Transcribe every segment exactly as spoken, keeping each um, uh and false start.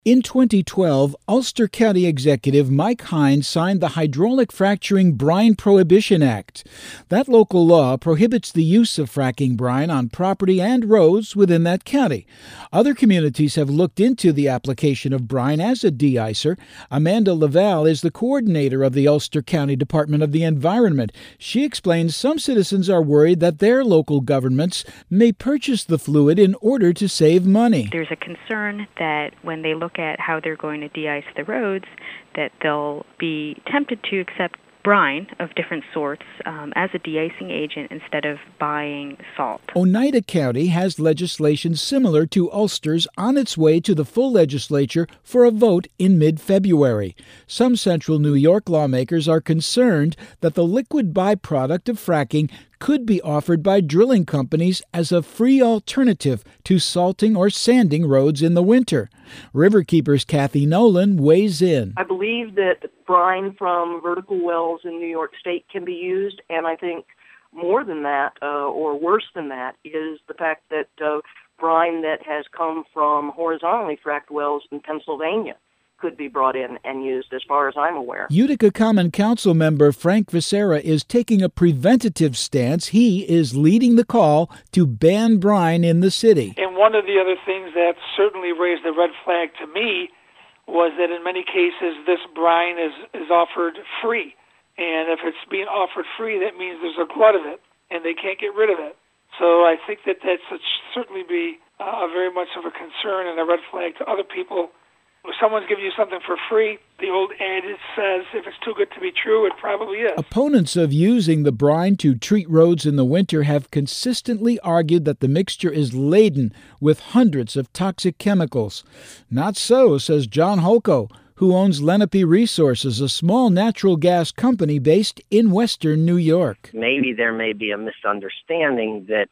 In twenty twelve, Ulster County Executive Mike Hines signed the Hydraulic Fracturing Brine Prohibition Act. That local law prohibits the use of fracking brine on property and roads within that county. Other communities have looked into the application of brine as a de-icer. Amanda Laval is the coordinator of the Ulster County Department of the Environment. She explains some citizens are worried that their local governments may purchase the fluid in order to save money. There's a concern that when they look at how they're going to de-ice the roads, that they'll be tempted to accept brine of different sorts um, as a de-icing agent instead of buying salt. Oneida County has legislation similar to Ulster's on its way to the full legislature for a vote in mid-February. Some central New York lawmakers are concerned that the liquid byproduct of fracking could be offered by drilling companies as a free alternative to salting or sanding roads in the winter. Riverkeeper's Kathy Nolan weighs in. I believe that brine from vertical wells in New York State can be used, and I think more than that, uh, or worse than that, is the fact that uh, brine that has come from horizontally fracked wells in Pennsylvania could be brought in and used, as far as I'm aware. Utica Common Council member Frank Viscera is taking a preventative stance. He is leading the call to ban brine in the city. And one of the other things that certainly raised the red flag to me was that in many cases this brine is, is offered free. And if it's being offered free, that means there's a glut of it, and they can't get rid of it. So I think that that should certainly be uh, very much of a concern and a red flag to other people. If someone's giving you something for free, the old adage says, if it's too good to be true, it probably is. Opponents of using the brine to treat roads in the winter have consistently argued that the mixture is laden with hundreds of toxic chemicals. Not so, says John Holko, who owns Lenape Resources, a small natural gas company based in western New York. Maybe there may be a misunderstanding that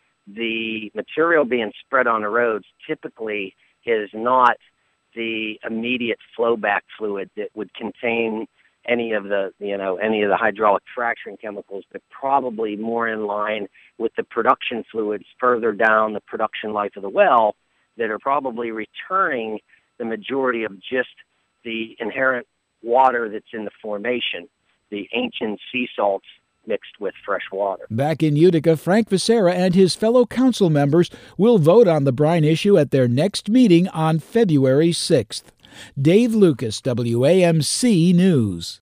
the material being spread on the roads typically is not the immediate flowback fluid that would contain any of the, you know, any of the hydraulic fracturing chemicals, but probably more in line with the production fluids further down the production life of the well that are probably returning the majority of just the inherent water that's in the formation, the ancient sea salts mixed with fresh water. Back in Utica, Frank Viscera and his fellow council members will vote on the brine issue at their next meeting on February sixth. Dave Lucas, W A M C News.